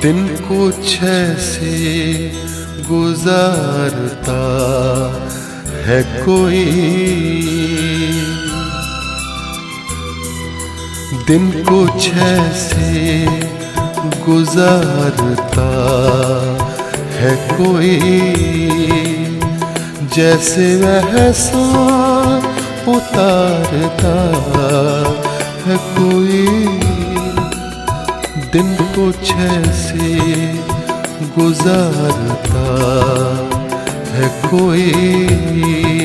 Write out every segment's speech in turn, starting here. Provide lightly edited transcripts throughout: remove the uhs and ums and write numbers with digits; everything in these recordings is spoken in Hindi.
दिन कुछ ऐसे गुजारता है कोई, दिन कुछ ऐसे गुजारता है कोई, जैसे वह एहसान उतारता है कोई। दिन कुछ ऐसे गुजारता है कोई।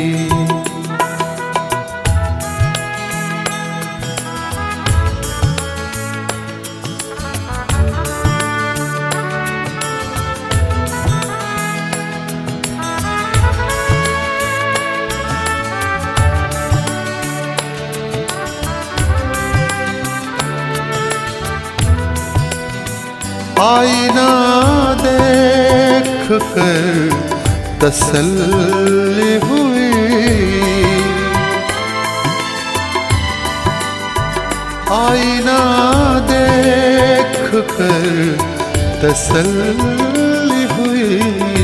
आईना देख कर तसल्ली हुई, आईना देख कर तसल्ली हुई।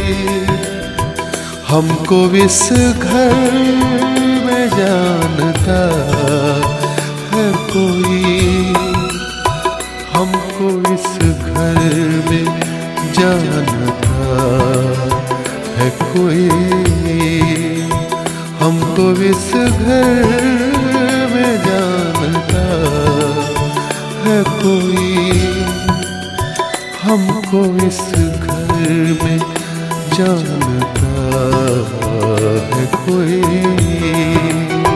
हमको इस घर में जानता है कोई, हमको इस घर में जानता है कोई, हमको इस घर में जानता है कोई, हमको इस घर में जानता है कोई।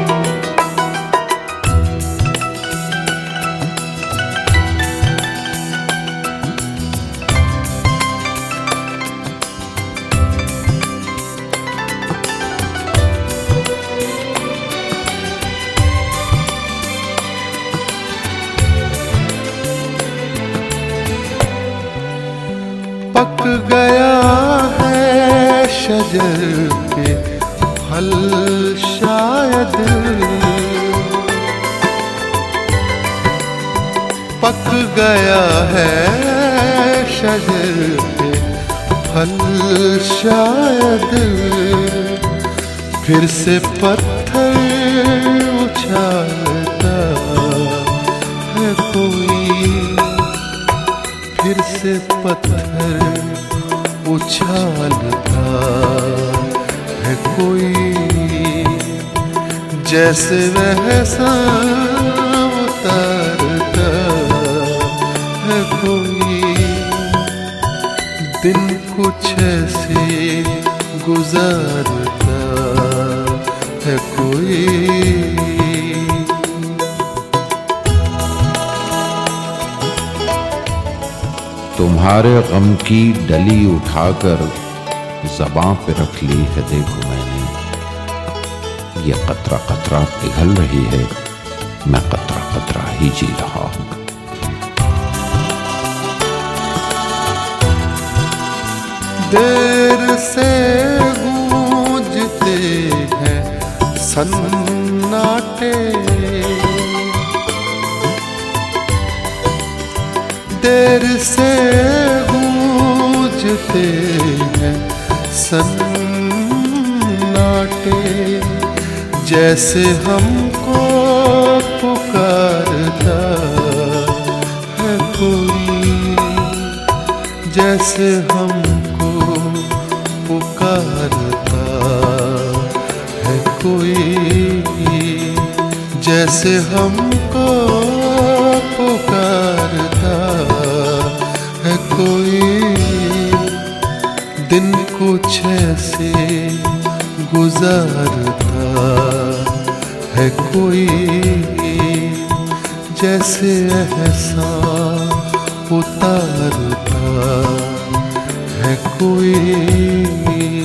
पक गया है शजर के फल शायद, पक गया है शजर के फल शायद, फिर से पत्थर उछालता है कोई, फिर से पत्थर उछालता है कोई, जैसे वह एहसान उतारता है कोई। दिन कुछ ऐसे गुजारता है कोई। तुम्हारे गम की डली उठाकर ज़बां पे रख ली है देखो मैंने, ये कतरा कतरा पिघल रही है, मैं कतरा कतरा ही जी रहा हूँ। देर से गूंजते हैं सन्नाटे, देर से गूंजते हैं सन्नाटे, जैसे हमको पुकारता है कोई, जैसे हमको पुकारता है कोई, जैसे हमको पुकारता है कोई। दिन कुछ ऐसे गुजारता है कोई, जैसे एहसान उतारता है कोई।